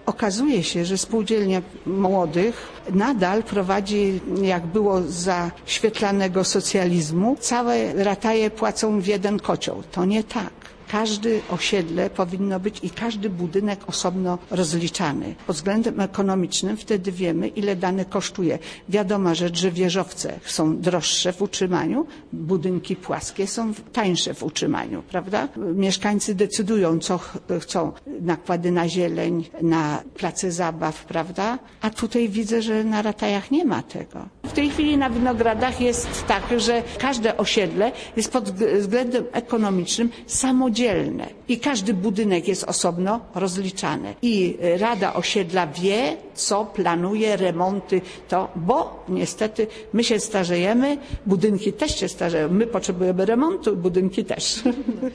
Okazuje się, że spółdzielnia młodych nadal prowadzi, jak było za świetlanego socjalizmu, całe rataje płacą w jeden kocioł. To nie tak. Każde osiedle powinno być i każdy budynek osobno rozliczany. Pod względem ekonomicznym wtedy wiemy, ile dane kosztuje. Wiadoma rzecz, że wieżowce są droższe w utrzymaniu, budynki płaskie są tańsze w utrzymaniu, prawda? Mieszkańcy decydują, co chcą. Nakłady na zieleń, na place zabaw, prawda? A tutaj widzę, że na ratajach nie ma tego. W tej chwili na Winogradach jest tak, że każde osiedle jest pod względem ekonomicznym samodzielne i każdy budynek jest osobno rozliczany. I Rada Osiedla wie, co planuje, remonty, bo niestety my się starzejemy, budynki też się starzeją. My potrzebujemy remontu, budynki też.